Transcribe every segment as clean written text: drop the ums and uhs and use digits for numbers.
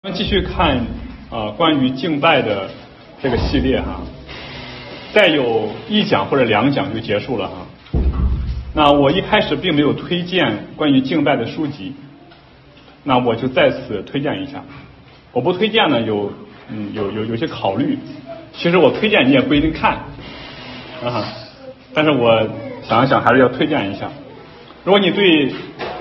继续看关于敬拜的这个系列哈，再有一讲或者两讲就结束了哈。那我一开始并没有推荐关于敬拜的书籍，那我就在此推荐一下。我不推荐呢有些考虑，其实我推荐你也不一定看啊，但是我想一想还是要推荐一下。如果你对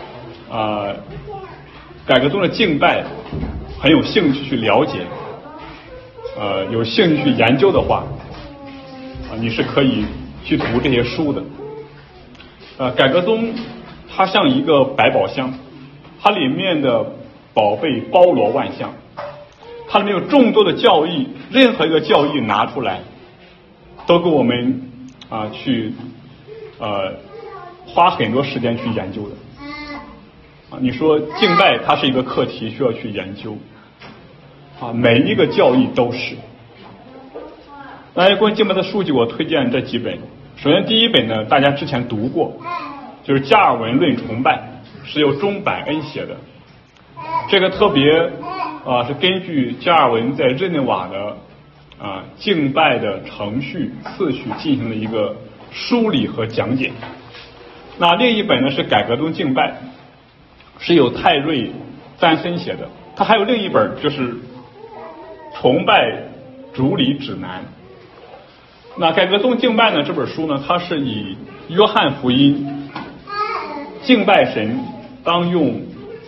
改革宗的敬拜很有兴趣去了解，有兴趣去研究的话，你是可以去读这些书的。改革宗它像一个百宝箱，它里面的宝贝包罗万象，它里面有众多的教义，任何一个教义拿出来，都给我们去花很多时间去研究的。你说敬拜它是一个课题，需要去研究每一个教义都是。那关于敬拜的书籍，我推荐这几本。首先第一本呢，大家之前读过，就是加尔文论崇拜，是由中百恩写的。这个特别是根据加尔文在日内瓦的敬拜的程序次序进行了一个梳理和讲解。那另一本呢是改革宗敬拜，是由泰瑞詹森写的。他还有另一本就是崇拜主理指南。那改革宗敬拜呢这本书呢，它是以约翰福音敬拜神当用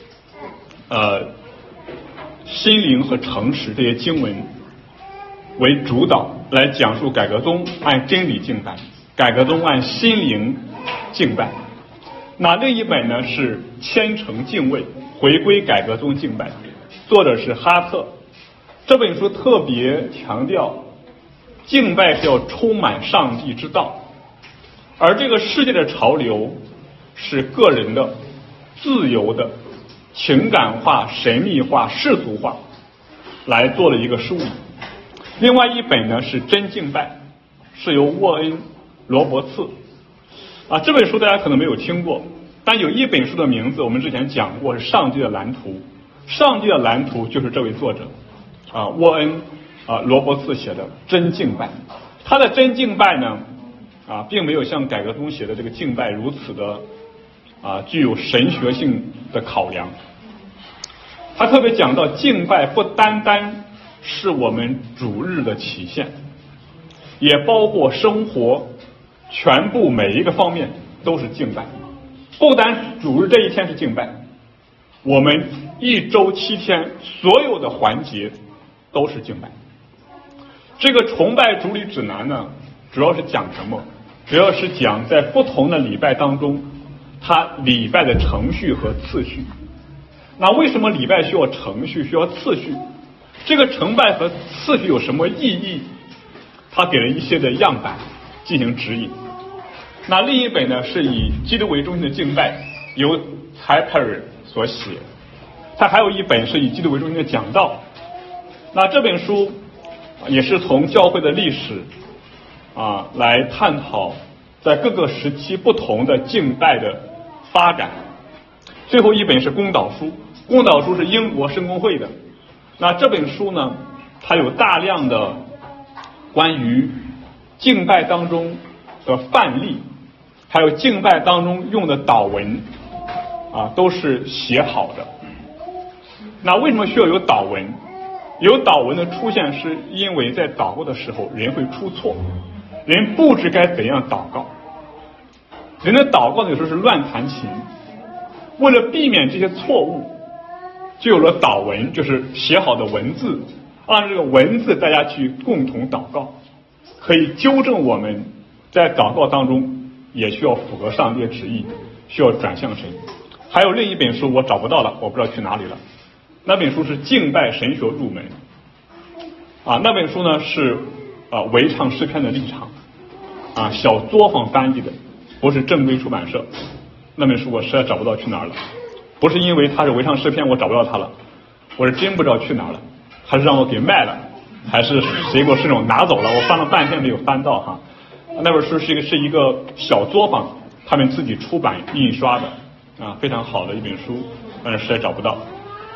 心灵和诚实这些经文为主导来讲述改革宗按真理敬拜，改革宗按心灵敬拜。那另一本呢是虔诚敬畏回归改革宗敬拜，作者是哈特。这本书特别强调敬拜是要充满上帝之道，而这个世界的潮流是个人的自由的情感化神秘化世俗化来做了一个梳理。另外一本呢是真敬拜，是由沃恩罗伯茨这本书大家可能没有听过，但有一本书的名字我们之前讲过，是上帝的蓝图。上帝的蓝图就是这位作者沃恩罗伯茨写的真敬拜。他的真敬拜呢并没有像改革宗写的这个敬拜如此的具有神学性的考量。他特别讲到敬拜不单单是我们主日的体现，也包括生活全部每一个方面都是敬拜。不单主日这一天是敬拜，我们一周7天所有的环节都是敬拜。这个崇拜主理指南呢，主要是讲什么？主要是讲在不同的礼拜当中，它礼拜的程序和次序。那为什么礼拜需要程序，需要次序？这个崇拜和次序有什么意义？他给了一些的样板进行指引。那另一本呢是以基督为中心的敬拜，由柴佩尔所写。他还有一本是以基督为中心的讲道。那这本书也是从教会的历史来探讨在各个时期不同的敬拜的发展。最后一本是公祷书，公祷书是英国圣公会的。那这本书呢，它有大量的关于敬拜当中的范例，还有敬拜当中用的祷文都是写好的。那为什么需要有祷文？有祷文的出现是因为在祷告的时候人会出错，人不知该怎样祷告，人的祷告有时候是乱弹琴。为了避免这些错误，就有了祷文，就是写好的文字，按这个文字大家去共同祷告，可以纠正我们在祷告当中也需要符合上帝的旨意，需要转向神。还有另一本书我找不到了，我不知道去哪里了。那本书是敬拜神学入门那本书呢是维唱诗篇的立场小作坊翻译的，不是正规出版社。那本书我实在找不到去哪儿了，不是因为它是维唱诗篇我找不到它了，我是真不知道去哪儿了，还是让我给卖了，还是谁给我顺手拿走了，我翻了半天没有翻到那本书是一个小作坊他们自己出版印刷的非常好的一本书，但是实在找不到。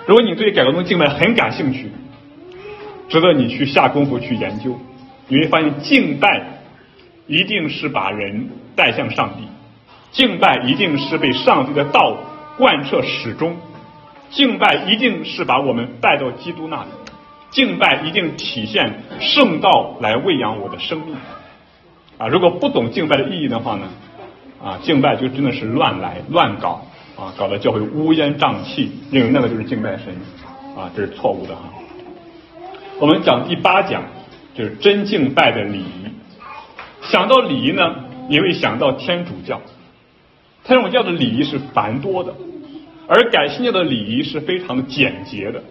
如果你对改革宗敬拜很感兴趣，值得你去下功夫去研究，你会发现敬拜一定是把人带向上帝，敬拜一定是被上帝的道贯彻始终，敬拜一定是把我们带到基督那里，敬拜一定体现圣道来喂养我的生命啊！如果不懂敬拜的意义的话呢，敬拜就真的是乱来乱搞啊，搞得教会乌烟瘴气，认为那个就是敬拜神啊，这是错误的哈。我们讲第8讲，就是真敬拜的礼仪。想到礼仪呢，你会想到天主教。天主教的礼仪是繁多的，而改信教的礼仪是非常的简洁的。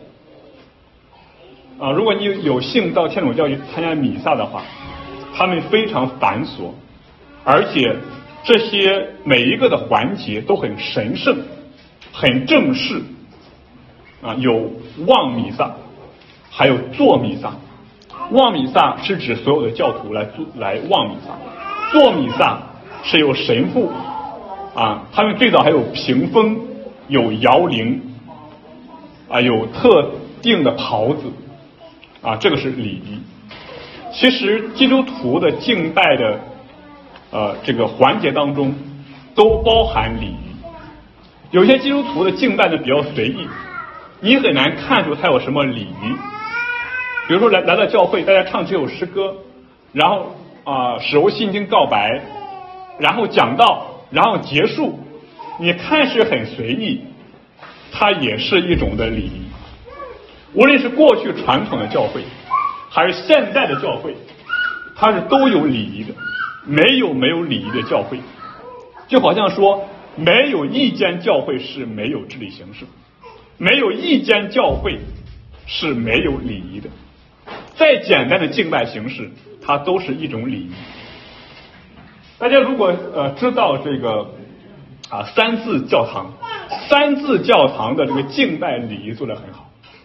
如果你有幸到天主教去参加弥撒的话，他们非常繁琐，而且这些每一个的环节都很神圣、很正式有望弥撒，还有做弥撒。望弥撒是指所有的教徒来望弥撒，做弥撒是由神父他们最早还有屏风、有摇铃有特定的袍子这个是礼仪。其实基督徒的敬拜的这个环节当中都包含礼仪。有些基督徒的敬拜呢比较随意，你很难看出他有什么礼仪。比如说来到教会，大家唱几首诗歌，然后使用信经告白，然后讲道，然后结束，你看是很随意，它也是一种的礼仪。无论是过去传统的教会还是现代的教会，它是都有礼仪的，没有礼仪的教会。就好像说没有一间教会是没有治理形式，没有一间教会是没有礼仪的。再简单的敬拜形式，它都是一种礼仪。大家如果知道这个三字教堂，三字教堂的这个敬拜礼仪做得很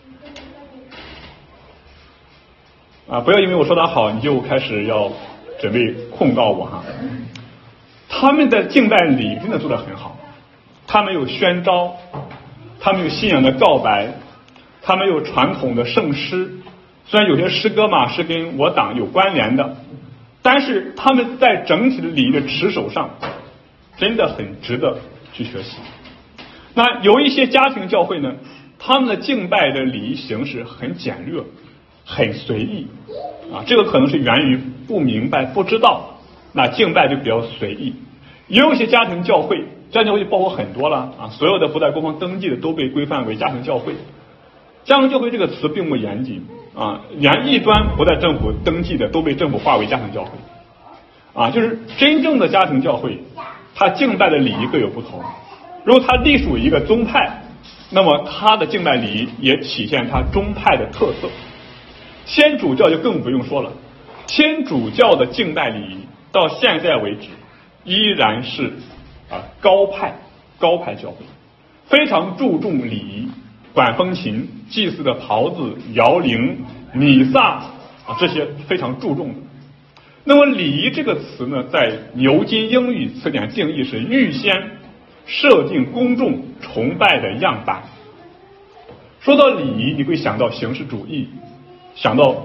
好不要因为我说它好你就开始要准备控告我哈。他们的敬拜礼仪真的做得很好，他们有宣召，他们有信仰的告白，他们有传统的圣诗，虽然有些诗歌嘛是跟我党有关联的，但是他们在整体的礼仪的持守上真的很值得去学习。那有一些家庭教会呢，他们的敬拜的礼仪形式很简略，很随意这个可能是源于不明白不知道，那敬拜就比较随意。也有一些家庭教会，家庭教会包括很多了所有的不在官方登记的都被规范为家庭教会。家庭教会这个词并不严谨连异端不在政府登记的都被政府划为家庭教会就是真正的家庭教会，它敬拜的礼仪各有不同。如果它隶属一个宗派，那么它的敬拜礼仪也体现它宗派的特色。天主教就更不用说了，天主教的敬拜礼仪到现在为止依然是高派教会，非常注重礼仪，管风琴、祭祀的袍子、摇铃、弥撒这些非常注重的。那么礼仪这个词呢，在牛津英语词典定义是预先设定公众崇拜的样板。说到礼仪，你会想到形式主义，想到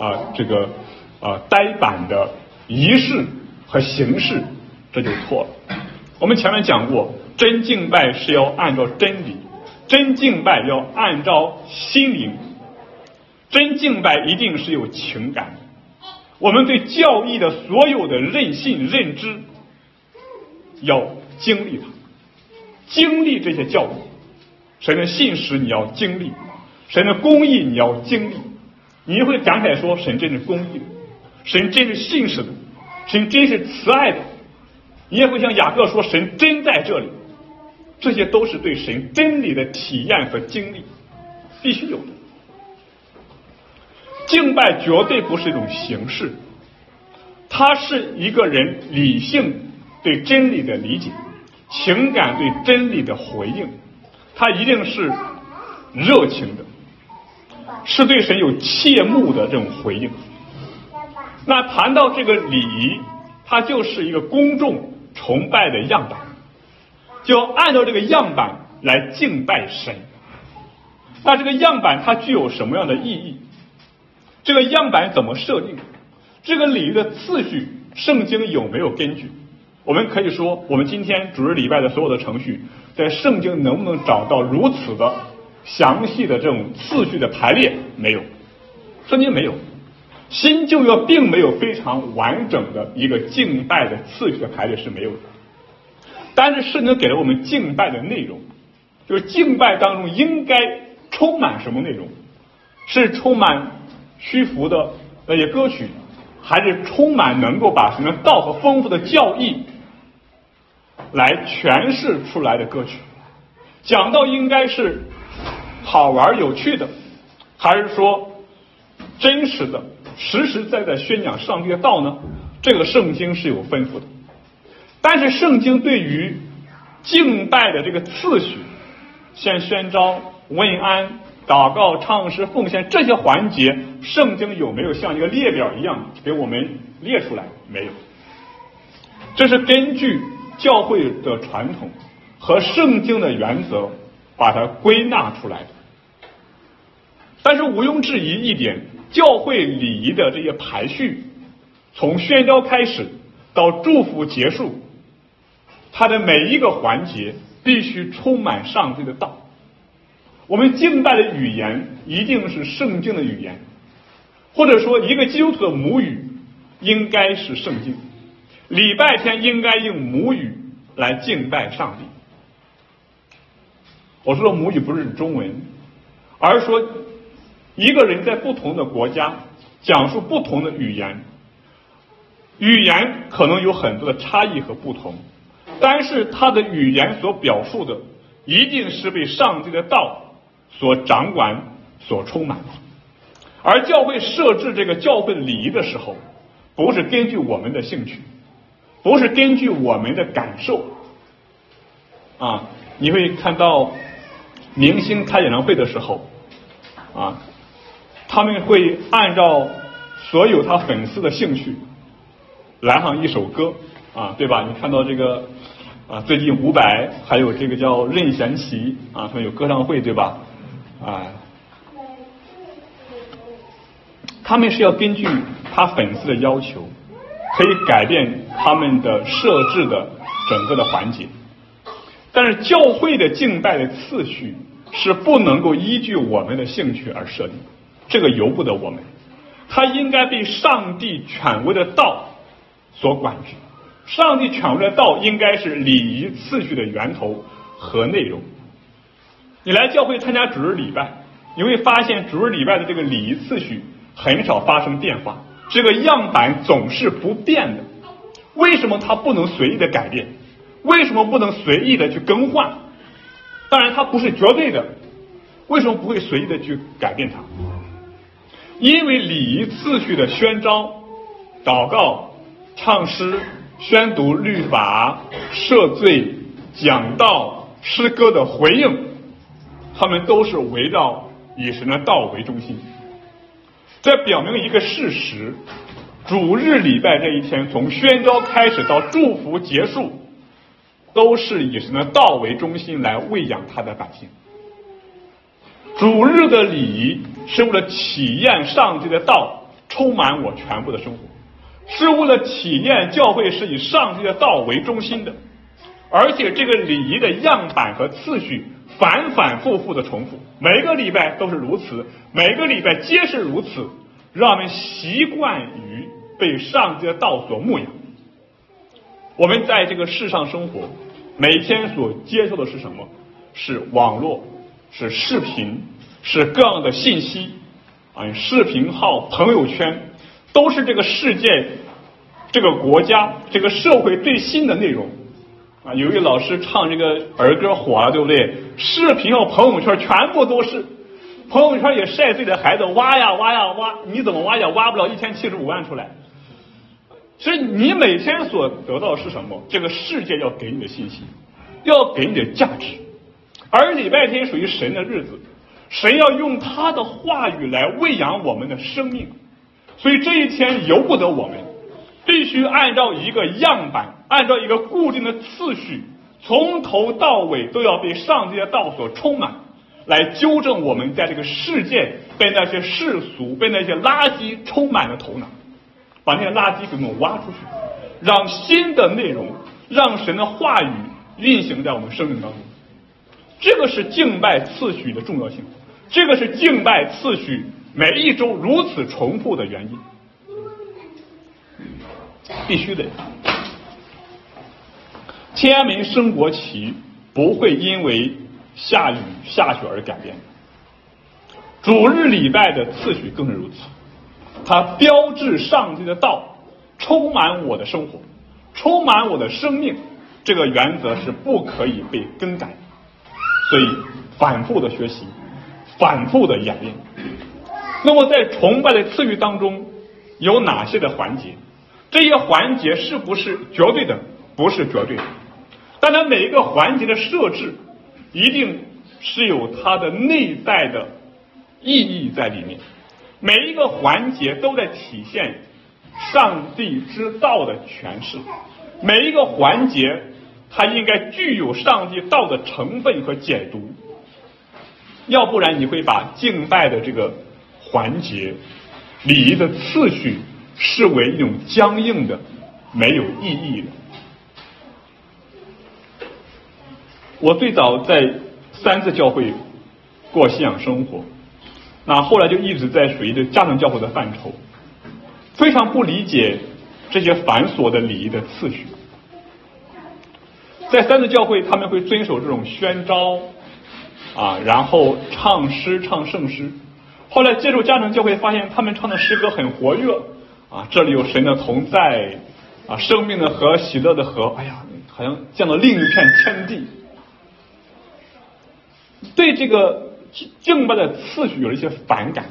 呆板的仪式和形式，这就错了。我们前面讲过，真敬拜是要按照真理，真敬拜要按照心灵，真敬拜一定是有情感的。我们对教义的所有的认信认知要经历它，经历这些教义。神的信实你要经历，神的公义你要经历。你会感慨说神真是公义的，神真是信实的，神真是慈爱的。你也会像雅各说神真在这里。这些都是对神真理的体验和经历，必须有的。敬拜绝对不是一种形式，它是一个人理性对真理的理解，情感对真理的回应，它一定是热情的，是对神有切慕的这种回应。那谈到这个礼仪，它就是一个公众崇拜的样板，就按照这个样板来敬拜神。 那这个样板它具有什么样的意义？这个样板怎么设定？这个礼仪的次序，圣经有没有根据？我们可以说，我们今天主日礼拜的所有的程序，在圣经能不能找到如此的详细的这种次序的排列？没有，圣经没有。新旧约并没有非常完整的一个敬拜的次序的排列是没有的，但是圣经给了我们敬拜的内容，就是敬拜当中应该充满什么内容？是充满虚浮的那些歌曲，还是充满能够把什么道和丰富的教义来诠释出来的歌曲？讲道应该是好玩有趣的，还是说真实的实实在在宣讲上帝的道呢？这个圣经是有吩咐的，但是圣经对于敬拜的这个次序，先宣召、问安、祷告、唱诗、奉献这些环节，圣经有没有像一个列表一样给我们列出来？没有。这是根据教会的传统和圣经的原则把它归纳出来的。但是毋庸置疑一点，教会礼仪的这些排序，从宣召开始到祝福结束，它的每一个环节必须充满上帝的道。我们敬拜的语言一定是圣经的语言，或者说一个基督徒的母语应该是圣经。礼拜天应该用母语来敬拜上帝。我说的母语不是中文，而是说一个人在不同的国家讲述不同的语言，语言可能有很多的差异和不同，但是他的语言所表述的一定是被上帝的道所掌管、所充满的。而教会设置这个教会礼仪的时候，不是根据我们的兴趣，不是根据我们的感受啊。你会看到明星开演唱会的时候啊，他们会按照所有他粉丝的兴趣来上一首歌啊，对吧？你看到这个啊，最近伍佰还有这个叫任贤齐啊，他们有歌唱会，对吧？啊，他们是要根据他粉丝的要求，可以改变他们的设置的整个的环节。但是教会的敬拜的次序是不能够依据我们的兴趣而设定，这个由不得我们，它应该被上帝权威的道所管制。上帝权威的道应该是礼仪次序的源头和内容。你来教会参加主日礼拜，你会发现主日礼拜的这个礼仪次序很少发生变化，这个样板总是不变的。为什么它不能随意的改变？为什么不能随意的去更换？当然它不是绝对的，为什么不会随意的去改变它？因为礼仪次序的宣召、祷告、唱诗、宣读律法、赦罪、讲道、诗歌的回应，他们都是围绕以神的道为中心。这表明一个事实，主日礼拜这一天从宣召开始到祝福结束，都是以神的道为中心来喂养他的百姓。主日的礼仪是为了体验上帝的道充满我全部的生活，是为了体验教会是以上帝的道为中心的，而且这个礼仪的样板和次序反反复复的重复，每个礼拜都是如此，每个礼拜皆是如此，让我们习惯于被上帝的道所牧养。我们在这个世上生活，每天所接受的是什么？是网络，是视频，是各样的信息啊，视频号、朋友圈，都是这个世界、这个国家、这个社会最新的内容啊。有一位老师唱这个儿歌火了，对不对？视频号、朋友圈全部都是，朋友圈也晒自己的孩子，挖呀挖呀挖，你怎么挖也挖不了1075万出来。所以你每天所得到的是什么？这个世界要给你的信息，要给你的价值。而礼拜天属于神的日子，神要用他的话语来喂养我们的生命，所以这一天由不得我们，必须按照一个样板，按照一个固定的次序，从头到尾都要被上帝的道所充满， 来纠正我们在这个世界被那些世俗、被那些垃圾充满了头脑，把那些垃圾给我们挖出去，让新的内容，让神的话语运行在我们生命当中。这个是敬拜次序的重要性，这个是敬拜次序每一周如此重复的原因，必须的。天安门升国旗不会因为下雨下雪而改变，主日礼拜的次序更是如此，它标志上帝的道充满我的生活，充满我的生命，这个原则是不可以被更改。所以反复的学习，反复的演练。那么在崇拜的次序当中有哪些的环节？这些环节是不是绝对的？不是绝对的，但它每一个环节的设置一定是有它的内在的意义在里面，每一个环节都在体现上帝之道的诠释，每一个环节它应该具有上帝道的成分和解读，要不然你会把敬拜的这个环节、礼仪的次序视为一种僵硬的、没有意义的。我最早在三次教会过信仰生活，那后来就一直在属于这家庭教会的范畴，非常不理解这些繁琐的礼仪的次序。在三次教会，他们会遵守这种宣召然后唱诗、唱圣诗。后来接触家庭教会，发现他们唱的诗歌很活跃这里有神的同在生命的河、喜乐的河，哎呀，好像见到另一片天地。对这个敬拜的次序有了一些反感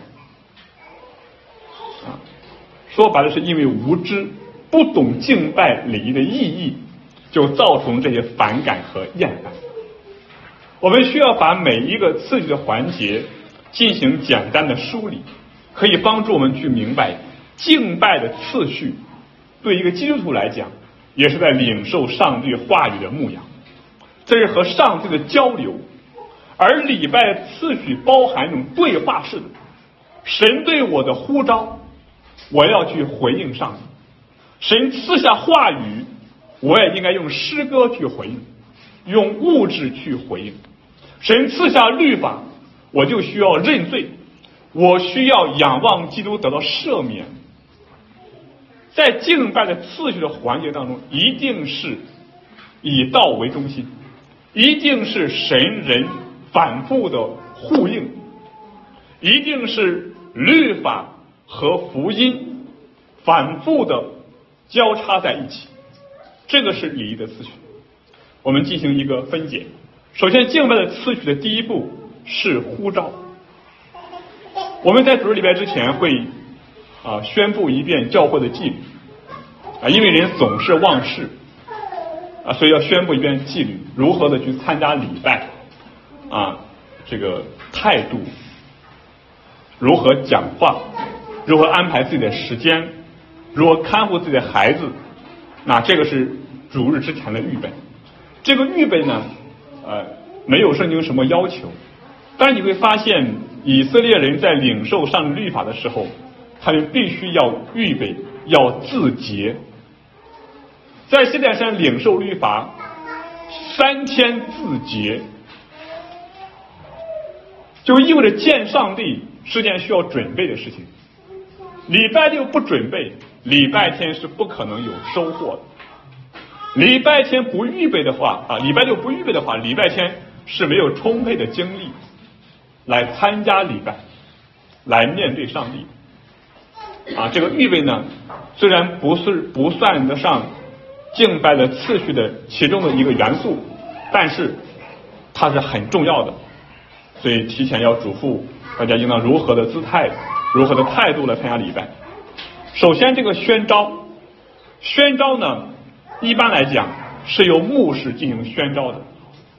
说白了是因为无知，不懂敬拜礼仪的意义，就造成这些反感和厌烦。我们需要把每一个次序的环节进行简单的梳理，可以帮助我们去明白敬拜的次序对一个基督徒来讲也是在领受上帝话语的牧养，这是和上帝的交流。而礼拜的次序包含一种对话式的，神对我的呼召，我要去回应上帝；神赐下话语，我也应该用诗歌去回应，用物质去回应。神赐下律法，我就需要认罪，我需要仰望基督得到赦免。在敬拜的次序的环节当中，一定是以道为中心，一定是神人反复的呼应，一定是律法和福音反复的交叉在一起，这个是礼仪的次序。我们进行一个分解。首先，敬拜的次序的第一步是呼召。我们在主日礼拜之前会宣布一遍教会的纪律因为人总是忘事所以要宣布一遍纪律，如何的去参加礼拜这个态度，如何讲话，如何安排自己的时间，如何看护自己的孩子，那这个是主日之前的预备。这个预备呢没有圣经什么要求，但是你会发现以色列人在领受上帝律法的时候，他们必须要预备，要自洁。在西奈山领受律法3天自洁，就意味着见上帝是件需要准备的事情。礼拜六不准备，礼拜天是不可能有收获的。礼拜天不预备的话礼拜六不预备的话，礼拜天是没有充沛的精力来参加礼拜，来面对上帝这个预备呢，虽然不算得上敬拜的次序的其中的一个元素，但是它是很重要的。所以提前要嘱咐大家应当如何的姿态，如何的态度来参加礼拜。首先这个宣召呢，一般来讲是由牧师进行宣召的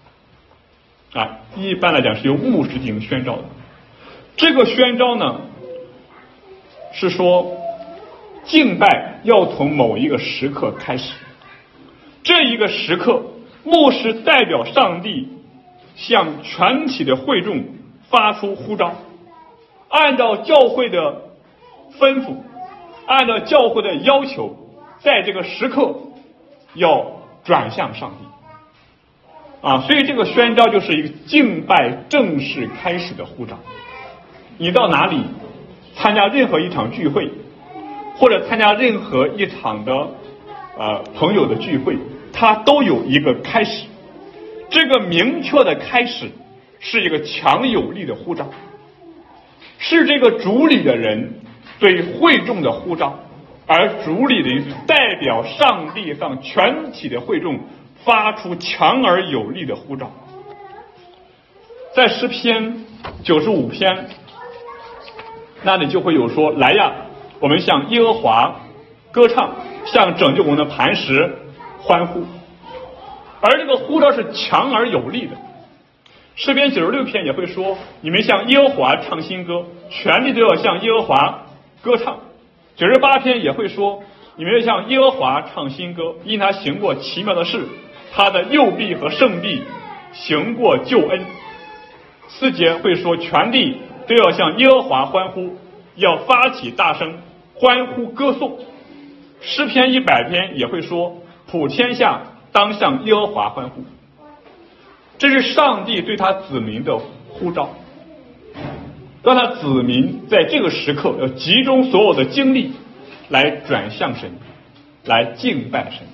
一般来讲是由牧师进行宣召的。这个宣召呢是说敬拜要从某一个时刻开始，这一个时刻牧师代表上帝向全体的会众发出呼召，按照教会的吩咐，按照教会的要求，在这个时刻要转向上帝所以这个宣召就是一个敬拜正式开始的呼召。你到哪里参加任何一场聚会，或者参加任何一场的朋友的聚会，它都有一个开始。这个明确的开始是一个强有力的呼召，是这个主礼的人对会众的呼召，而主礼的人代表上帝向全体的会众发出强而有力的呼召。在诗篇95篇那里就会有说，来呀，我们向耶和华歌唱，向拯救我们的磐石欢呼。而这个呼召是强而有力的。诗篇96篇也会说，你们向耶和华唱新歌，全地都要向耶和华歌唱。98篇也会说，你们要向耶和华唱新歌，因他行过奇妙的事，他的右臂和圣臂行过救恩。4节会说，全地都要向耶和华欢呼，要发起大声欢呼歌颂。诗篇100篇也会说，普天下当向耶和华欢呼。这是上帝对他子民的呼召，让他子民在这个时刻要集中所有的精力来转向神，来敬拜神。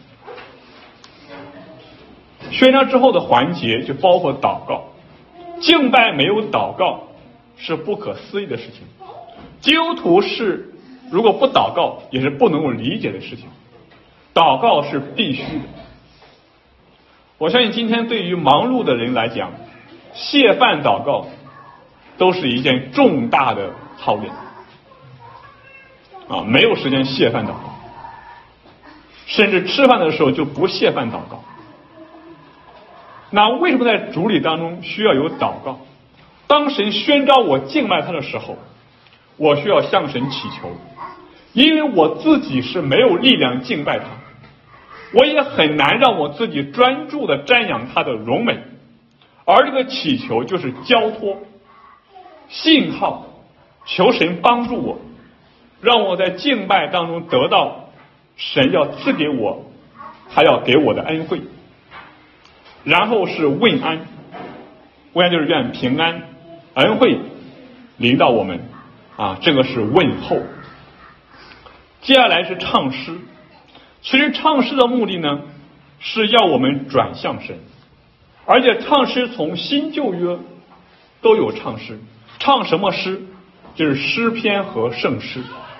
宣召之后的环节就包括祷告，敬拜没有祷告是不可思议的事情，基督徒是如果不祷告也是不能够理解的事情，祷告是必须的。我相信今天对于忙碌的人来讲，谢饭祷告都是一件重大的操练没有时间谢饭祷告，甚至吃饭的时候就不谢饭祷告。那为什么在主礼当中需要有祷告？当神宣召我敬拜他的时候，我需要向神祈求，因为我自己是没有力量敬拜他，我也很难让我自己专注的瞻仰他的荣美，而这个祈求就是交托信号，求神帮助我，让我在敬拜当中得到神要赐给我他要给我的恩惠。然后是问安，问安就是愿平安恩惠临到我们这个是问候。接下来是唱诗，其实唱诗的目的呢是要我们转向神，而且唱诗从新旧约都有唱诗。唱什么诗？就是诗篇和圣诗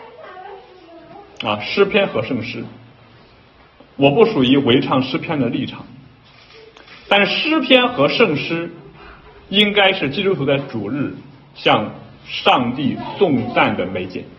诗篇和圣诗。我不属于违唱诗篇的立场，但是诗篇和圣诗应该是基督徒在主日向上帝颂赞的媒介。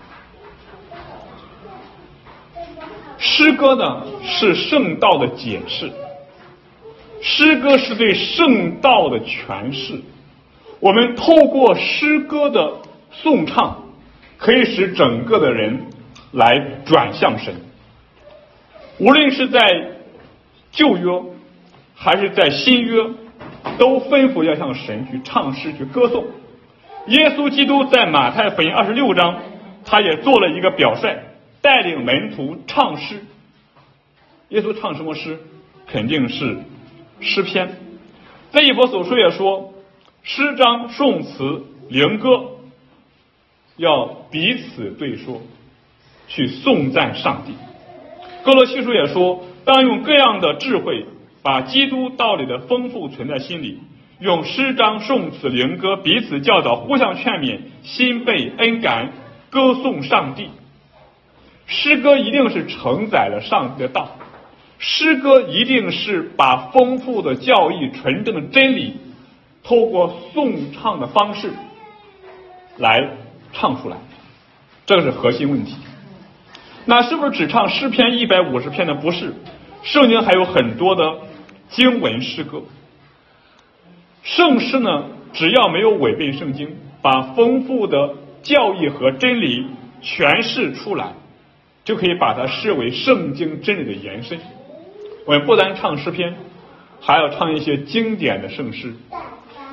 诗歌呢是圣道的解释，诗歌是对圣道的诠释。我们透过诗歌的颂唱，可以使整个的人来转向神。无论是在旧约还是在新约，都吩咐要向神去唱诗去歌颂。耶稣基督在马太福音26章，他也做了一个表率，带领门徒唱诗。耶稣唱什么诗？肯定是诗篇。在以弗所书也说，诗章颂词灵歌要彼此对说，去颂赞上帝。哥罗西书也说，当用各样的智慧，把基督道理的丰富存在心里，用诗章颂词灵歌彼此教导，互相劝勉，心被恩感，歌颂上帝。诗歌一定是承载了上帝的道，诗歌一定是把丰富的教义纯正的真理透过颂唱的方式来唱出来，这个是核心问题。那是不是只唱诗篇150篇呢？不是，圣经还有很多的经文诗歌。圣诗呢，只要没有违背圣经，把丰富的教义和真理诠释出来，就可以把它视为圣经真理的延伸。我们不单唱诗篇，还要唱一些经典的圣诗。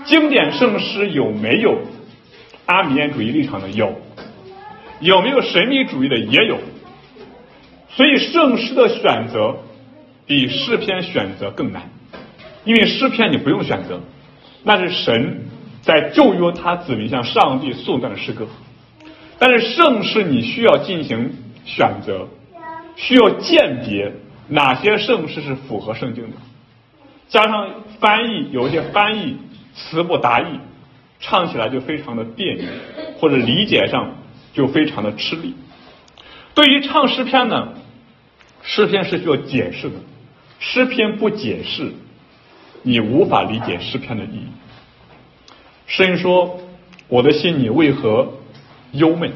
经典圣诗有没有阿米安主义立场的？有。有没有神秘主义的？也有。所以圣诗的选择比诗篇选择更难，因为诗篇你不用选择，那是神在咒约他子民向上帝颂赞的诗歌。但是圣诗你需要进行选择，需要鉴别哪些圣诗是符合圣经的，加上翻译，有一些翻译词不达意，唱起来就非常的别扭，或者理解上就非常的吃力。对于唱诗篇呢，诗篇是需要解释的，诗篇不解释，你无法理解诗篇的意义。诗人说：“我的心你为何忧闷？”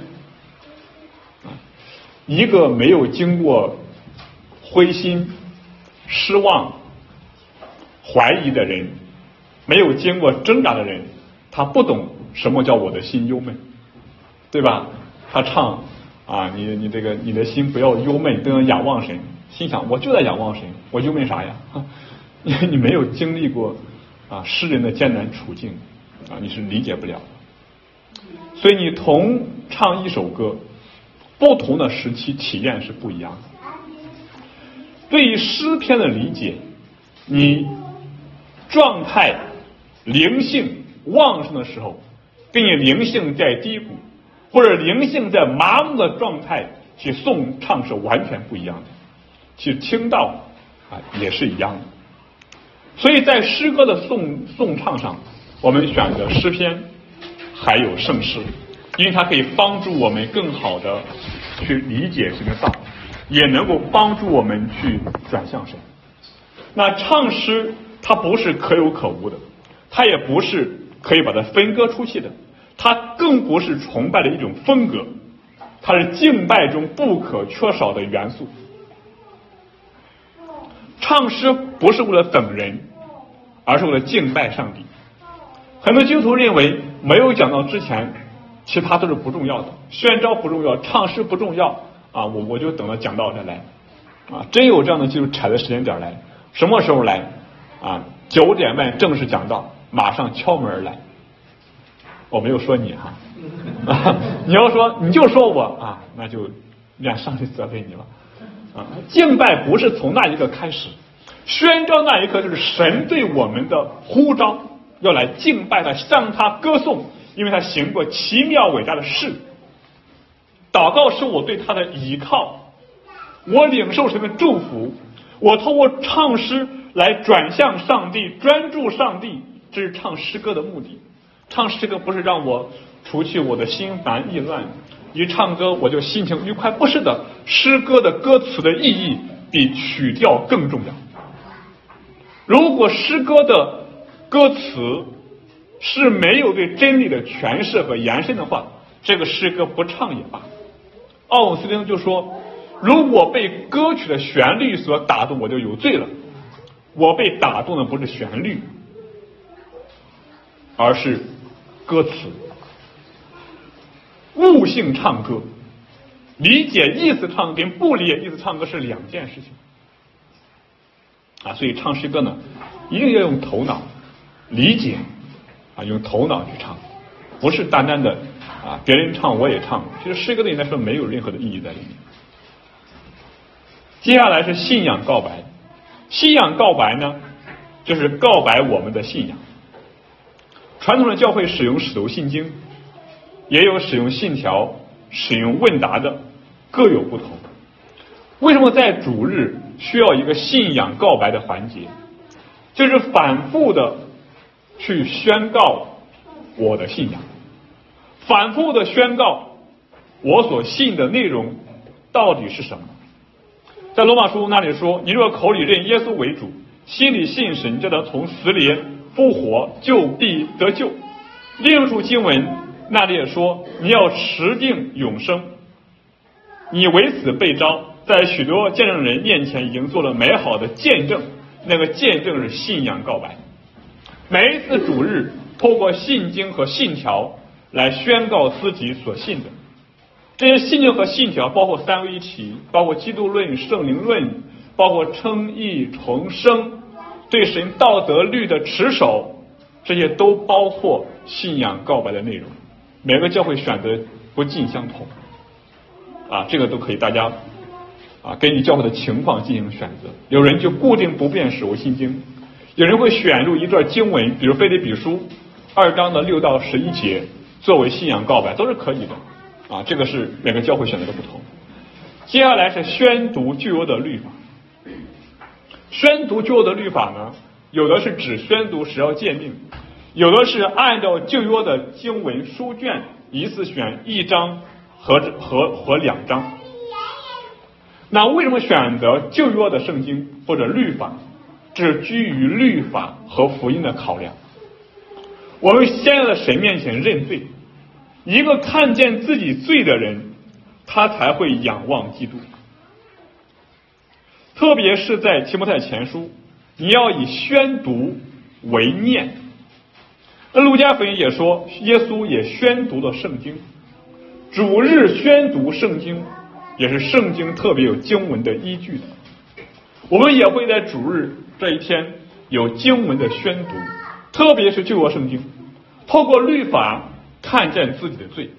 一个没有经过灰心、失望、怀疑的人，没有经过挣扎的人，他不懂什么叫我的心忧闷，对吧？他唱啊，你这个你的心不要忧闷，都要仰望神。心想我就在仰望神，我忧闷啥呀？你没有经历过啊诗人的艰难处境啊，你是理解不了的。所以你同唱一首歌，不同的时期体验是不一样的。对于诗篇的理解，你状态灵性旺盛的时候，跟你灵性在低谷或者灵性在麻木的状态去颂唱是完全不一样的，去听到啊也是一样的。所以在诗歌的颂唱上，我们选择诗篇还有圣诗，因为它可以帮助我们更好的去理解神的道，也能够帮助我们去转向神。那唱诗它不是可有可无的，它也不是可以把它分割出去的，它更不是崇拜的一种风格，它是敬拜中不可缺少的元素。唱诗不是为了等人，而是为了敬拜上帝。很多基督徒认为没有讲到之前其他都是不重要的，宣召不重要，唱诗不重要啊，我就等到讲道再来啊。真有这样的基督徒踩着时间点来，什么时候来啊？9点半正式讲道，马上敲门而来。我没有说你哈，你要说你就说我啊，那就让上帝责备你了啊。敬拜不是从那一刻开始，宣召那一刻就是神对我们的呼召，要来敬拜他，向他歌颂，因为他行过奇妙伟大的事。祷告是我对他的依靠，我领受神的祝福，我通过唱诗来转向上帝，专注上帝，这是唱诗歌的目的。唱诗歌不是让我除去我的心烦意乱，一唱歌我就心情愉快，不是的。诗歌的歌词的意义比曲调更重要。如果诗歌的歌词是没有对真理的诠释和延伸的话，这个诗歌不唱也罢。奥古斯丁就说，如果被歌曲的旋律所打动，我就有罪了。我被打动的不是旋律，而是歌词。悟性唱歌，理解意思唱跟不理解意思唱歌是两件事情啊。所以唱诗歌呢，一定要用头脑理解啊，用头脑去唱，不是单单的啊别人唱我也唱。其实诗歌对你来说没有任何的意义在里面。接下来是信仰告白。信仰告白呢，就是告白我们的信仰。传统的教会使用使徒信经，也有使用信条、使用问答的，各有不同。为什么在主日需要一个信仰告白的环节？就是反复的去宣告我的信仰，反复的宣告我所信的内容到底是什么。在罗马书那里说，你若口里认耶稣为主，心里信神叫他从死里复活，就必得救。另一处经文那里也说，你要持定永生。你为此被召，在许多见证人面前已经做了美好的见证，那个见证是信仰告白。每一次主日透过信经和信条来宣告自己所信的。这些信经和信条包括三位一体，包括基督论、圣灵论，包括称义重生，对神道德律的持守， 这些都包括信仰告白的内容。每个教会选择不尽相同啊，这个都可以大家啊根据教会的情况进行选择。有人就固定不变使用信经，有人会选入一段经文，比如腓立比书2章的6到11节作为信仰告白，都是可以的啊。这个是每个教会选择的不同。接下来是宣读旧约的律法。宣读旧约的律法呢，有的是指宣读10条诫命，有的是按照旧约的经文书卷一次选1章和2章。那为什么选择旧约的圣经或者律法？这是基于律法和福音的考量。我们先在神面前认罪，一个看见自己罪的人，他才会仰望基督。特别是在提摩太前书，你要以宣读为念。那路加福音也说，耶稣也宣读了圣经。主日宣读圣经也是圣经特别有经文的依据的。我们也会在主日这一天有经文的宣读，特别是旧约圣经，透过律法看见自己的罪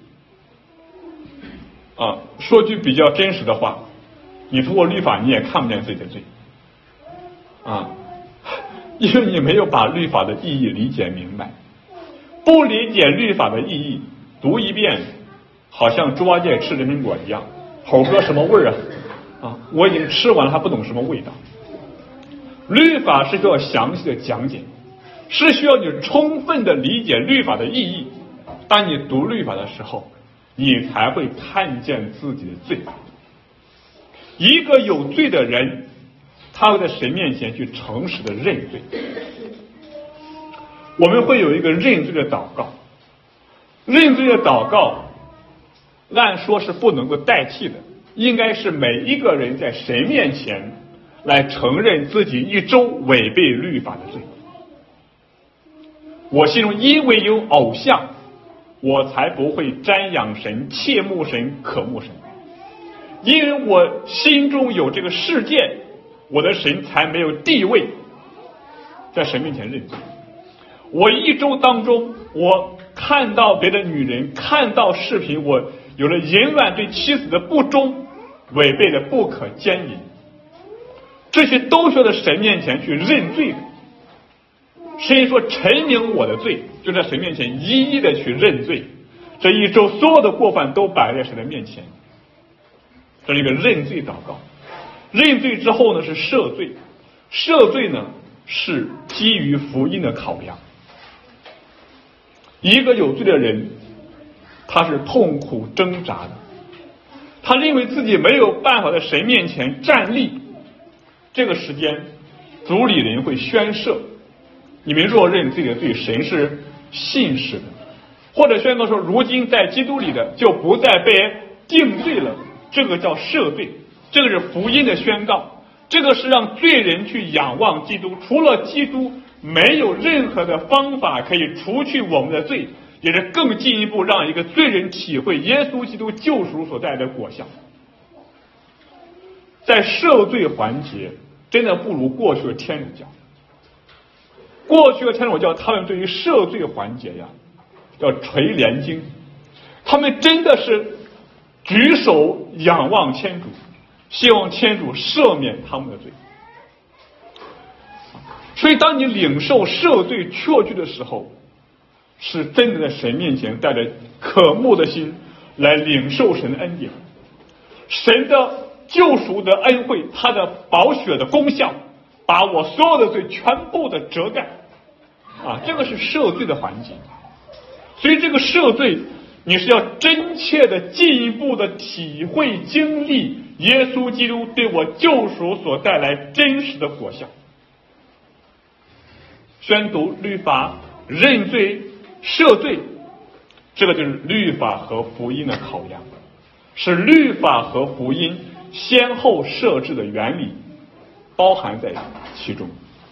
啊。说句比较真实的话，你通过律法你也看不见自己的罪啊，因为你没有把律法的意义理解明白。不理解律法的意义，读一遍好像猪八戒吃人参果一样，猴哥什么味儿啊？我已经吃完了还不懂什么味道。律法是需要详细的讲解，是需要你充分的理解律法的意义。当你读律法的时候，你才会看见自己的罪。一个有罪的人，他会在神面前去诚实的认罪。我们会有一个认罪的祷告，认罪的祷告按说是不能够代替的，应该是每一个人在神面前来承认自己一周违背律法的罪。我心中因为有偶像，我才不会瞻仰神、切慕神、渴慕神。因为我心中有这个世界，我的神才没有地位在神面前认罪。我一周当中，我看到别的女人，看到视频，我有了淫乱，对妻子的不忠，违背的不可奸淫，这些都需要在神面前去认罪的。神说陈明我的罪，就在神面前一一的去认罪。这一周所有的过犯都摆在神的面前，这是一个认罪祷告。认罪之后呢是赦罪，赦罪呢是基于福音的考量。一个有罪的人，他是痛苦挣扎的，他认为自己没有办法在神面前站立。这个时间主理人会宣赦，你们若认自己的罪，神是信实的，或者宣告说如今在基督里的就不再被定罪了，这个叫赦罪，这个是福音的宣告，这个是让罪人去仰望基督，除了基督没有任何的方法可以除去我们的罪，也是更进一步让一个罪人体会耶稣基督救赎所带来的果效。在赦罪环节真的不如过去的天主教。过去的天主教他们对于赦罪环节呀要垂帘经，他们真的是举手仰望天主，希望天主赦免他们的罪。所以当你领受赦罪确据的时候，是真的在神面前带着渴慕的心来领受神的恩典，神的救赎的恩惠，他的宝血的功效把我所有的罪全部的遮盖啊，这个是赦罪的环节。所以这个赦罪你是要真切的进一步的体会经历耶稣基督对我救赎所带来真实的果效。宣读律法、认罪、赦罪，这个就是律法和福音的考量，是律法和福音先后设置的原理包含在其中。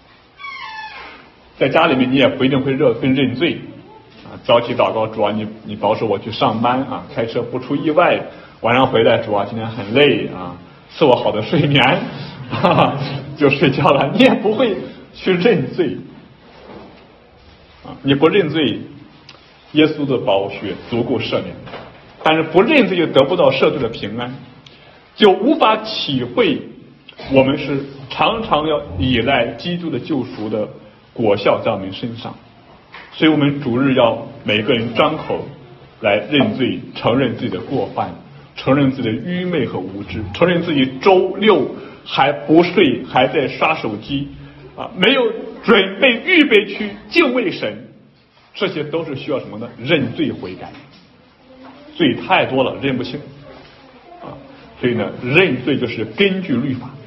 在家里面你也不一定会认罪啊，早起祷告，主啊你保守我去上班啊，开车不出意外，晚上回来主啊今天很累啊，赐我好的睡眠就睡觉了，你也不会去认罪你不认罪，耶稣的宝血足够赦免，但是不认罪就得不到赦罪的平安，就无法体会我们是常常要依赖基督的救赎的果效在我们身上。所以我们主日要每个人张口来认罪，承认自己的过犯，承认自己的愚昧和无知，承认自己周六还不睡，还在刷手机没有准备预备去敬畏神，这些都是需要什么呢？认罪悔改。罪太多了，认不清所以呢，认罪就是根据律法，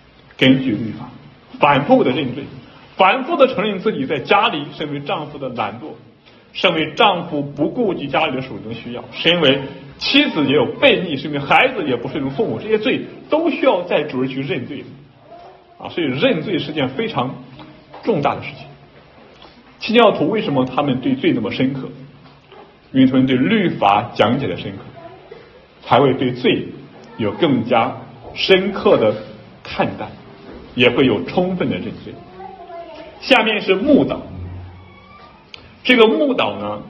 反复的认罪，反复的承认自己在家里身为丈夫的懒惰，身为丈夫不顾及家里的属灵需要，身为妻子也有悖逆，身为孩子也不顺从父母，这些罪都需要在主日去认罪所以认罪是件非常重大的事情。清教徒为什么他们对罪那么深刻？因为他们对律法讲解的深刻，才会对罪有更加深刻的看待，也会有充分的认罪。下面是牧导，这个牧导呢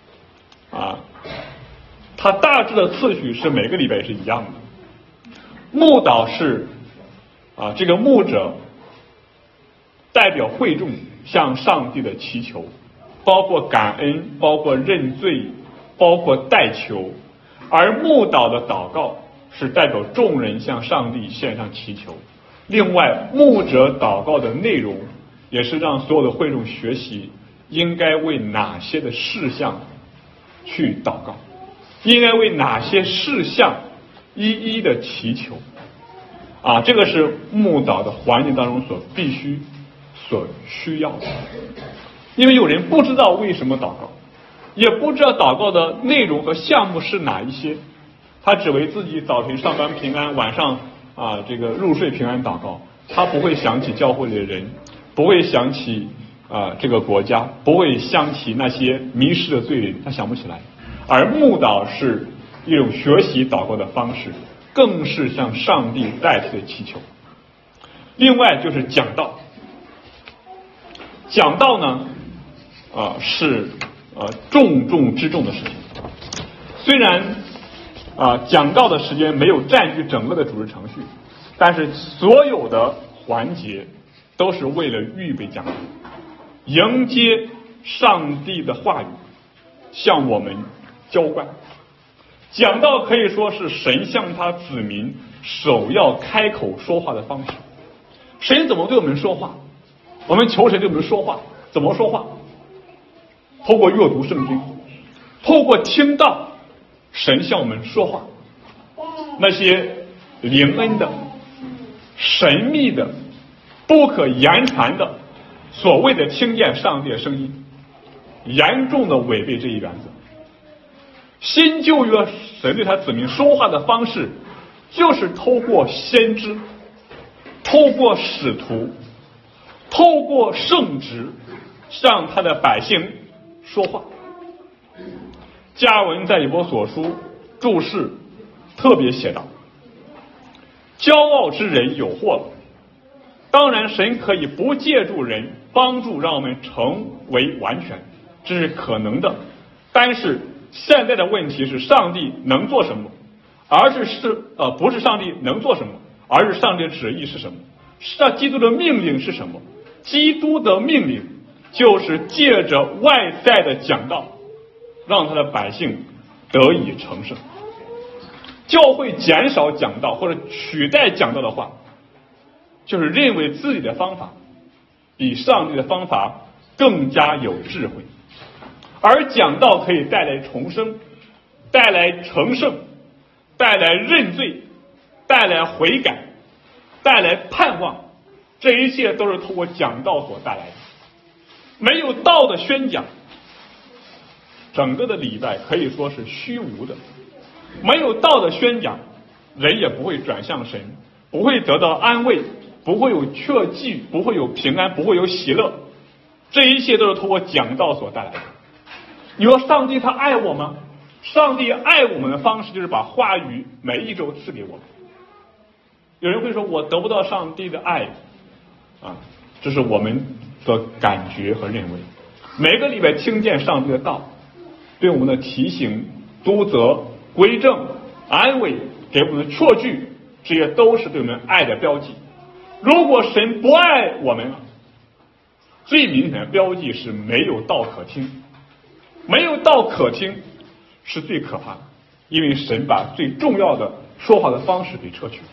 它大致的次序是每个礼拜是一样的。牧导是这个牧者代表会众向上帝的祈求，包括感恩，包括认罪，包括代求。而牧导的祷告是代表众人向上帝献上祈求。另外，牧者祷告的内容也是让所有的会众学习应该为哪些的事项去祷告，应该为哪些事项一一的祈求这个是牧导的环境当中必须所需要的。因为有人不知道为什么祷告，也不知道祷告的内容和项目是哪一些，他只为自己早晨上班平安，晚上这个入睡平安祷告，他不会想起教会里的人，不会想起这个国家，不会想起那些迷失的罪人，他想不起来。而牧导是一种学习祷告的方式，更是向上帝代替的祈求。另外就是讲道，讲道呢是重中之重的事情。虽然讲道的时间没有占据整个的主日程序，但是所有的环节都是为了预备讲道，迎接上帝的话语向我们浇灌。讲道可以说是神向他子民首要开口说话的方式。神怎么对我们说话？我们求神对我们说话，怎么说话？透过阅读圣经，透过听道，神向我们说话。那些灵恩的、神秘的、不可言传的所谓的听见上帝的声音，严重的违背这一原则。新旧约神对他子民说话的方式，就是透过先知，透过使徒，透过圣职，向他的百姓说话。加尔文在以弗所书注释特别写道：骄傲之人有祸了。当然神可以不借助人帮助让我们成为完全，这是可能的。但是现在的问题是上帝能做什么，不是上帝能做什么，而是上帝的旨意是什么，基督的命令是什么。基督的命令就是借着外在的讲道让他的百姓得以成圣。教会减少讲道或者取代讲道的话，就是认为自己的方法比上帝的方法更加有智慧。而讲道可以带来重生，带来成圣，带来认罪，带来悔改，带来盼望，这一切都是通过讲道所带来的。没有道的宣讲，整个的礼拜可以说是虚无的。没有道的宣讲，人也不会转向神，不会得到安慰，不会有确据，不会有平安，不会有喜乐。这一切都是通过讲道所带来的。你说上帝他爱我吗？上帝爱我们的方式就是把话语每一周赐给我们。有人会说我得不到上帝的爱这是我们的感觉和认为。 每个礼拜听见上帝的道，对我们的提醒、督责、规正、安慰，给我们的确据，这些都是对我们爱的标记。如果神不爱我们，最明显的标记是没有道可听。没有道可听是最可怕的，因为神把最重要的说话的方式给撤去。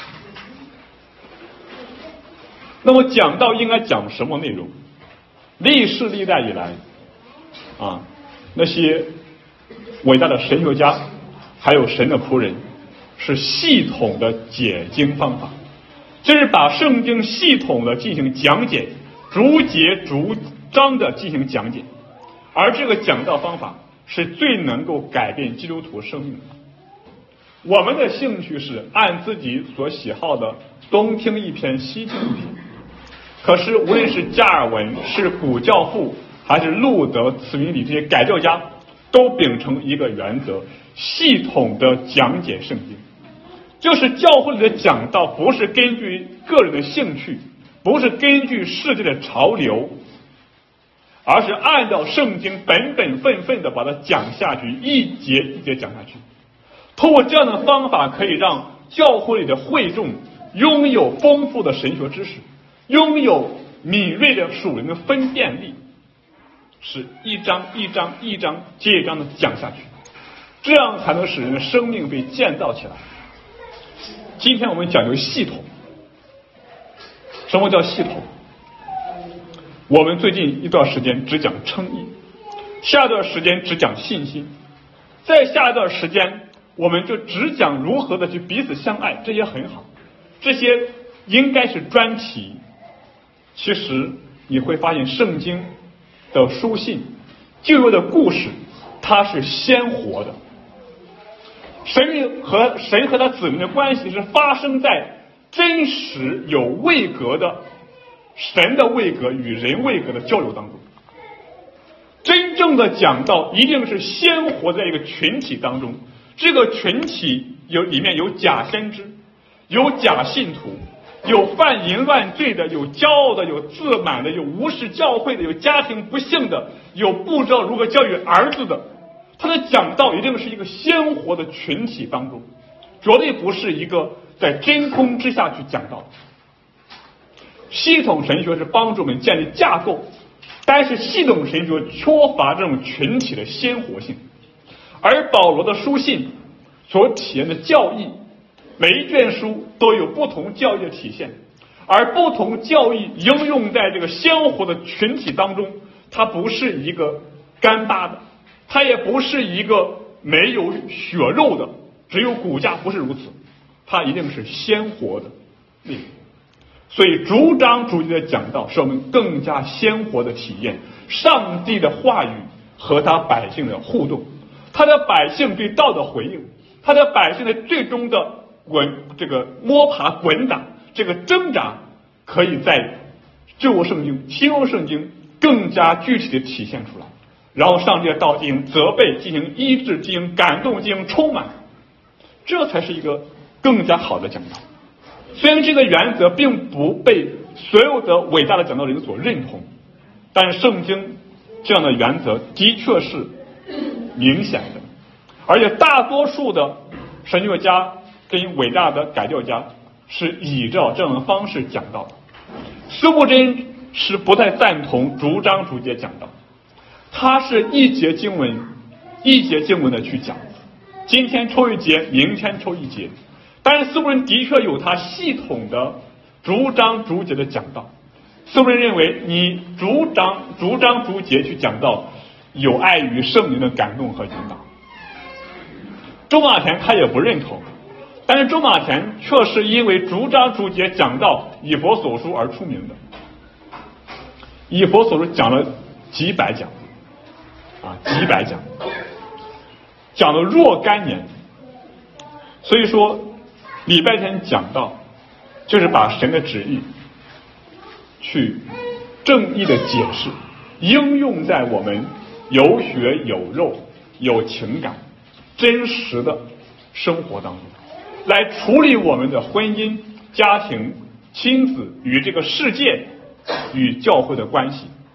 那么讲道应该讲什么内容？历世历代以来那些伟大的神学家还有神的仆人是系统的解经方法，就是把圣经系统的进行讲解，逐节逐章的进行讲解，而这个讲道方法是最能够改变基督徒生命的。我们的兴趣是按自己所喜好的东听一篇西听一篇，可是无论是加尔文、是古教父还是路德、茨明理这些改教家，都秉承一个原则，系统的讲解圣经。就是教会里的讲道不是根据个人的兴趣，不是根据世界的潮流，而是按照圣经本本分分的把它讲下去，一节一节讲下去。通过这样的方法，可以让教会里的会众拥有丰富的神学知识，拥有敏锐的属灵的分辨力，是一章一章一章接一章的讲下去，这样才能使人的生命被建造起来。今天我们讲究系统。什么叫系统？我们最近一段时间只讲称义，下一段时间只讲信心，再下一段时间我们就只讲如何的去彼此相爱，这也很好，这些应该是专题。其实你会发现圣经的书信、旧约的故事，它是鲜活的。神和他子民的关系是发生在真实有位格的神的位格与人位格的交流当中。真正的讲道一定是鲜活在一个群体当中，这个群体里面有假先知，有假信徒，有犯淫乱罪的，有骄傲的，有自满的，有无视教会的，有家庭不幸的，有不知道如何教育儿子的。他的讲道一定是一个鲜活的群体当中，绝对不是一个在真空之下去讲道。系统神学是帮助我们建立架构，但是系统神学缺乏这种群体的鲜活性。而保罗的书信所体现的教义，每一卷书都有不同教义的体现，而不同教义应用在这个鲜活的群体当中，它不是一个干巴的，它也不是一个没有血肉的，只有骨架，不是如此，它一定是鲜活的内容。所以逐章逐节的讲道，使我们更加鲜活的体验上帝的话语和他百姓的互动，他的百姓对道的回应，他的百姓的最终的摸爬滚打，这个挣扎，可以在旧约圣经、新约圣经更加具体的体现出来。然后上帝的道进行责备，进行医治，进行感动，进行充满，这才是一个更加好的讲道。虽然这个原则并不被所有的伟大的讲道人所认同，但是圣经这样的原则的确是明显的，而且大多数的神学家跟伟大的改教家是依照这样的方式讲道的。司布真是不太赞同逐章逐节讲道，他是一节经文一节经文的去讲，今天抽一节，明天抽一节。但是司布真的确有他系统的逐章逐节的讲道。司布真认为你逐章逐节去讲道，有碍于圣灵的感动和引导。周马田他也不认同，但是周马田却是因为逐章逐节讲道以弗所书而出名的。以弗所书讲了几百讲几百讲，讲了若干年。所以说礼拜天讲道就是把神的旨意去正义的解释应用在我们有血有肉有情感真实的生活当中，来处理我们的婚姻、家庭、亲子与这个世界与教会的关系，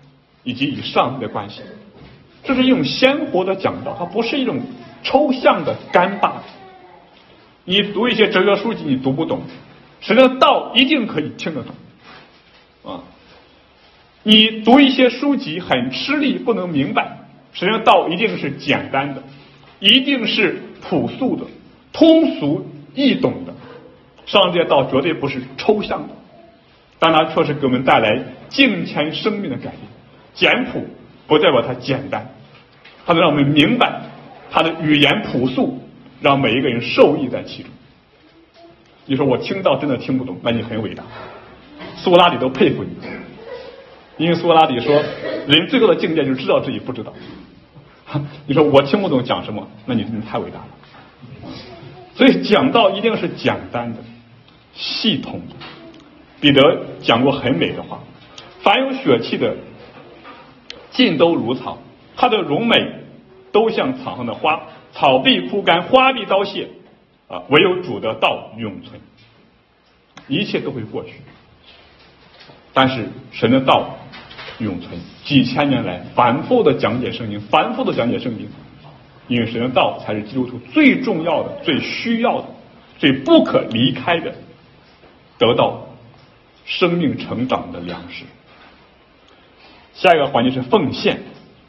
以及与上帝的关系。这是一种鲜活的讲道，它不是一种抽象的干巴。你读一些哲学书籍你读不懂，神的道一定可以听得懂啊。你读一些书籍很吃力不能明白，神的道一定是简单的，一定是朴素的，通俗易懂的。上帝的道绝对不是抽象的，但它确实给我们带来敬虔生命的改变。简朴不代表它简单，它能让我们明白，它的语言朴素，让每一个人受益在其中。你说我听到真的听不懂，那你很伟大，苏格拉底都佩服你，因为苏格拉底说人最高的境界就是知道自己不知道。你说我听不懂讲什么，那你真的太伟大了。所以讲道一定是简单的、系统的。彼得讲过很美的话，凡有血气的尽都如草，它的荣美都像草上的花，草必枯干，花必凋谢，唯有主的道永存。一切都会过去，但是神的道永存。几千年来反复的讲解圣经，反复的讲解圣经，因为神的道才是基督徒最重要的、最需要的、最不可离开的得到生命成长的粮食。下一个环节是奉献。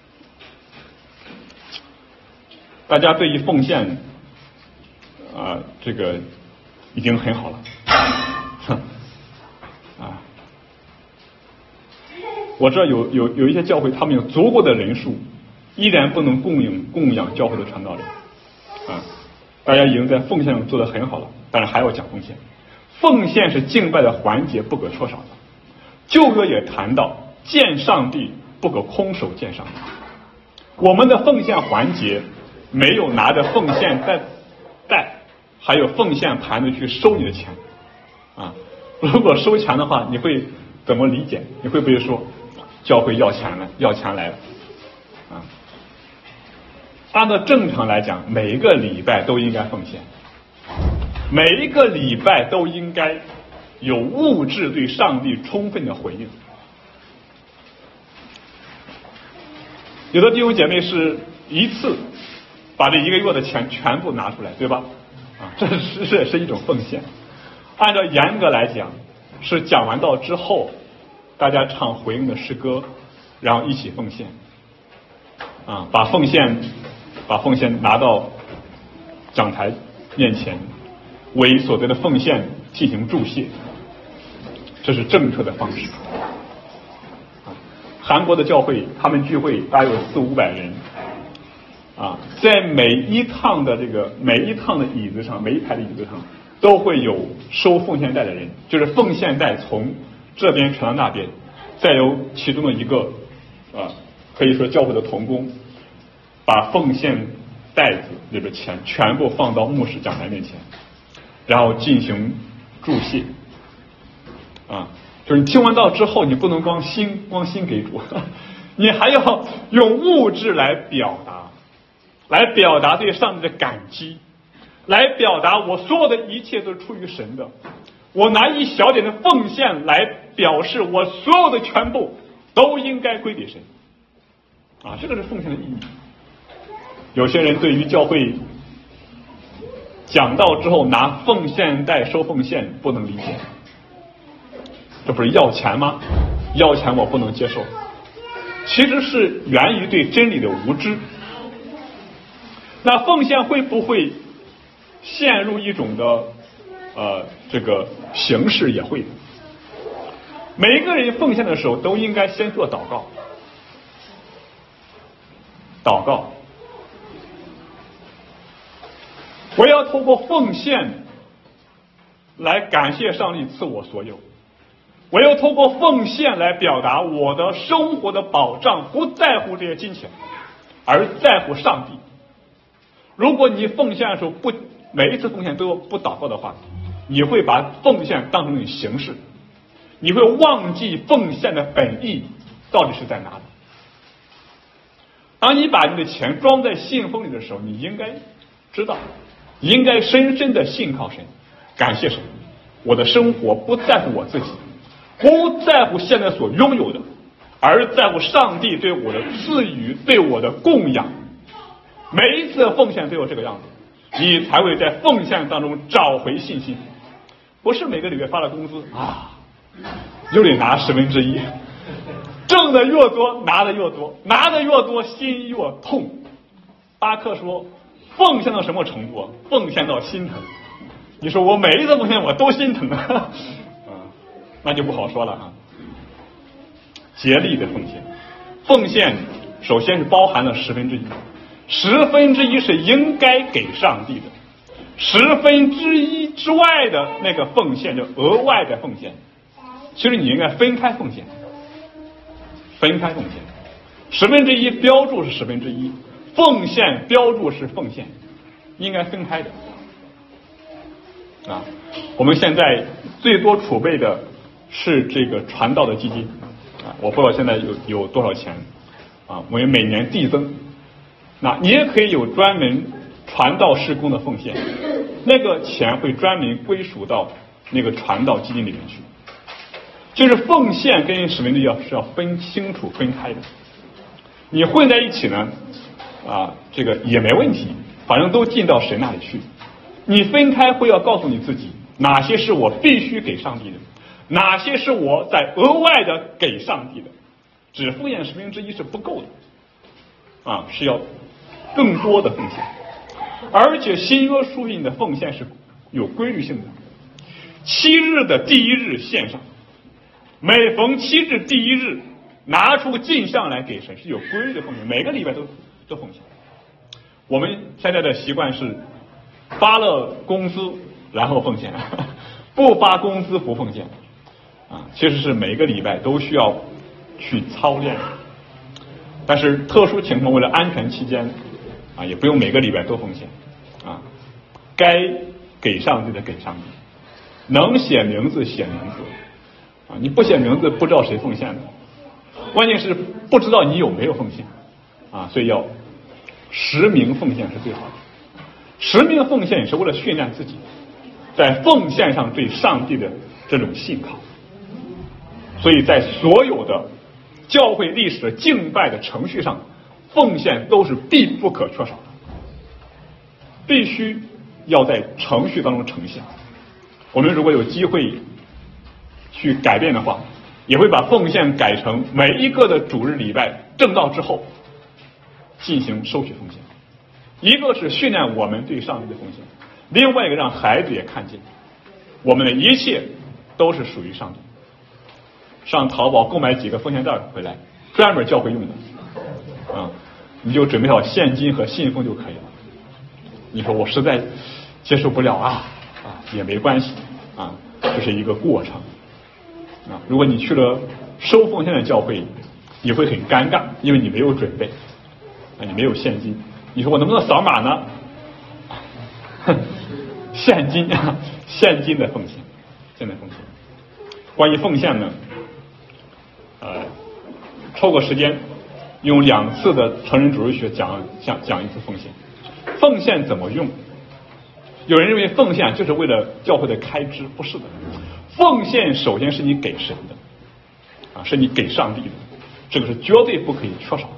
大家对于奉献这个已经很好了我知道有一些教会他们有足够的人数，依然不能供养教会的传道人大家已经在奉献上做得很好了，但是还要讲奉献。奉献是敬拜的环节，不可缺少的。旧约也谈到见上帝不可空手见上帝。我们的奉献环节没有拿着奉献袋还有奉献盘子去收你的钱如果收钱的话，你会怎么理解？你会不会说教会要钱来了按照正常来讲，每一个礼拜都应该奉献，每一个礼拜都应该有物质对上帝充分的回应。有的弟兄姐妹是一次把这一个月的钱全部拿出来，对吧？这是一种奉献。按照严格来讲，是讲完道之后，大家唱回应的诗歌，然后一起奉献把奉献拿到讲台面前，为所得的奉献进行祝谢，这是正确的方式。韩国的教会他们聚会大约有400-500人在每一趟的椅子上，每一排的椅子上都会有收奉献袋的人，就是奉献袋从这边传到那边，再由其中的一个可以说教会的同工把奉献袋子里边钱全部放到牧师讲台面前，然后进行祝谢就是你听完道之后，你不能光心给主，你还要用物质来表达对上帝的感激，来表达我所有的一切都是出于神的，我拿一小点的奉献来表示我所有的全部都应该归给神这个是奉献的意义。有些人对于教会讲道之后拿奉献袋收奉献不能理解，这不是要钱吗？要钱我不能接受，其实是源于对真理的无知。那奉献会不会陷入一种的这个形式？也会的。每一个人奉献的时候都应该先做祷告，我要透过奉献来感谢上帝赐我所有，我要透过奉献来表达我的生活的保障不在乎这些金钱，而在乎上帝。如果你奉献的时候每一次奉献都不祷告的话，你会把奉献当成一种形式，你会忘记奉献的本意到底是在哪里。当你把你的钱装在信封里的时候，你应该知道，应该深深的信靠神，感谢神，我的生活不在乎我自己，不在乎现在所拥有的， 而在乎上帝对我的赐予，对我的供养。每一次的奉献都有这个样子，你才会在奉献当中找回信心。不是每个礼拜发了工资啊，就得拿1/10，挣的越多拿的越多，拿的越多心越痛。巴克说，奉献到什么程度啊？奉献到心疼。你说我每一次奉献我都心疼啊，那就不好说了啊。竭力的奉献，奉献首先是包含了1/10，1/10是应该给上帝的，1/10之外的那个奉献就额外的奉献。其实你应该分开奉献，1/10标注是1/10，奉献标注是奉献，应该分开的啊。我们现在最多储备的是这个传道的基金啊，我不知道现在有多少钱啊，我们每年递增。那你也可以有专门传道事工的奉献，那个钱会专门归属到那个传道基金里面去。就是奉献跟1/10是要分清楚分开的，你混在一起呢，这个也没问题，反正都进到神那里去。你分开会要告诉你自己，哪些是我必须给上帝的，哪些是我在额外的给上帝的。只奉献1/10是不够的，是要更多的奉献。而且新约书信的奉献是有规律性的，7日的第1日献上，每逢7日第1日拿出进项来给神，是有规律的奉献，每个礼拜都奉献。我们现在的习惯是发了工资然后奉献，不发工资不奉献其实是每个礼拜都需要去操练，但是特殊情况为了安全起见也不用每个礼拜都奉献该给上帝的给上帝，能写名字写名字你不写名字不知道谁奉献的，关键是不知道你有没有奉献所以要实名奉献是最好的。实名奉献也是为了训练自己在奉献上对上帝的这种信靠。所以在所有的教会历史的敬拜的程序上，奉献都是必不可缺少的，必须要在程序当中呈现。我们如果有机会去改变的话，也会把奉献改成每一个的主日礼拜正道之后进行收取奉献。一个是训练我们对上帝的奉献，另外一个让孩子也看见我们的一切都是属于上帝。上淘宝购买几个奉献袋回来，专门教会用的你就准备好现金和信封就可以了。你说我实在接受不了也没关系这是一个过程如果你去了收奉献的教会，你会很尴尬，因为你没有准备你没有现金。你说我能不能扫码呢？现金的奉献，现在奉献。关于奉献呢，抽个时间用2次的成人主日学讲一次奉献。奉献怎么用？有人认为奉献就是为了教会的开支，不是的。奉献首先是你给神的是你给上帝的，这个是绝对不可以缺少的。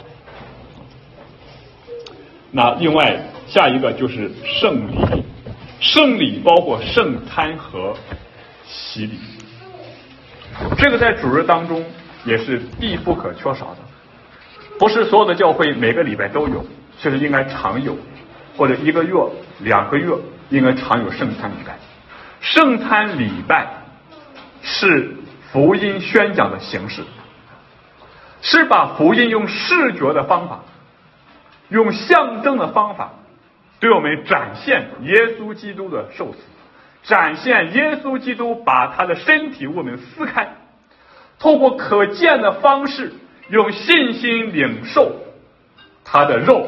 那另外下一个就是圣礼，圣礼包括圣餐和洗礼，这个在主日当中也是必不可缺少的。不是所有的教会每个礼拜都有，其实应该常有，或者1个月2个月应该常有圣餐礼拜。圣餐礼拜是福音宣讲的形式，是把福音用视觉的方法，用象征的方法对我们展现耶稣基督的受死，展现耶稣基督把他的身体为我们撕开，透过可见的方式用信心领受他的肉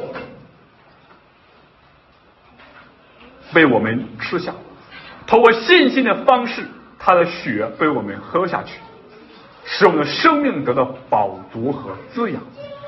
被我们吃下，透过信心的方式他的血被我们喝下去，使我们的生命得到饱足和滋养。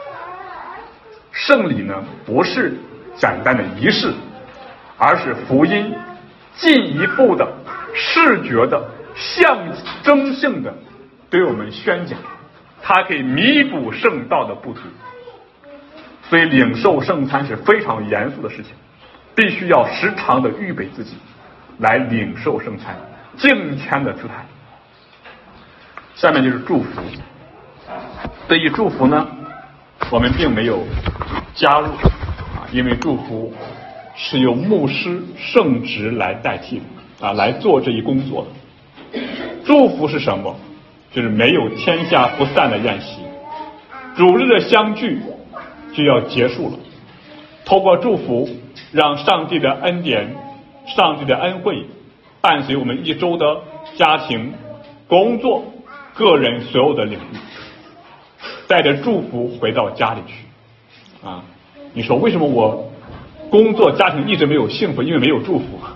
圣礼呢，不是简单的仪式，而是福音进一步的视觉的象征性的对我们宣讲， 它可以弥补圣道的不足。所以领受圣餐是非常严肃的事情，必须要时常的预备自己来领受圣餐，敬虔的姿态。下面就是祝福。对于祝福呢，我们并没有加入因为祝福是由牧师圣职来代替的来做这一工作的。祝福是什么？就是没有天下不散的宴席，主日的相聚就要结束了。透过祝福，让上帝的恩典、上帝的恩惠伴随我们一周的家庭、工作、个人所有的领域，带着祝福回到家里去。你说为什么我工作家庭一直没有幸福？因为没有祝福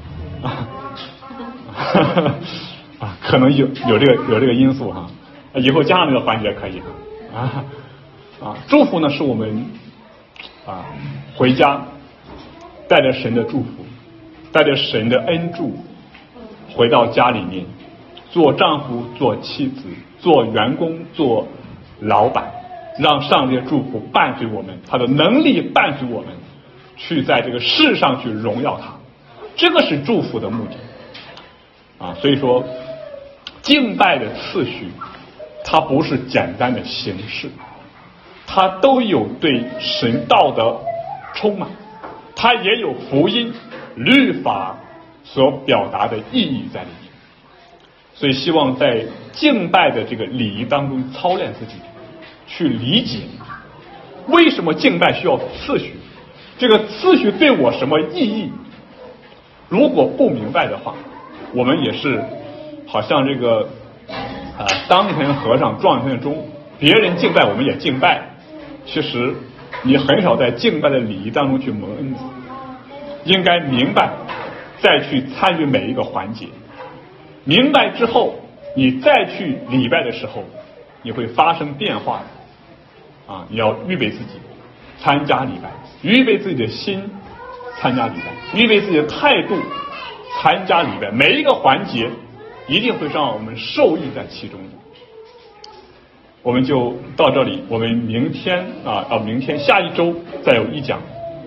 可能有这个因素以后加上这个环节可以祝福呢是我们回家带着神的祝福，带着神的恩助回到家里面，做丈夫、做妻子、做员工、做老板，让上帝的祝福伴随我们，他的能力伴随我们，去在这个世上去荣耀他。这个是祝福的目的所以说敬拜的次序它不是简单的形式，它都有对神道的充满，它也有福音律法所表达的意义在里面。所以希望在敬拜的这个礼仪当中操练自己，去理解为什么敬拜需要次序，这个次序对我什么意义。如果不明白的话，我们也是好像这个当天和尚撞天钟，别人敬拜我们也敬拜，其实你很少在敬拜的礼仪当中去蒙恩。应该明白再去参与每一个环节，明白之后你再去礼拜的时候你会发生变化你要预备自己参加礼拜，预备自己的心参加礼拜，预备自己的态度参加礼拜，每一个环节一定会让我们受益在其中。我们就到这里，我们明天明天下一周再有一讲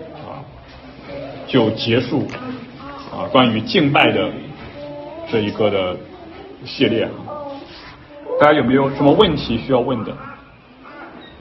就结束关于敬拜的这一个的系列。大家有没有什么问题需要问的？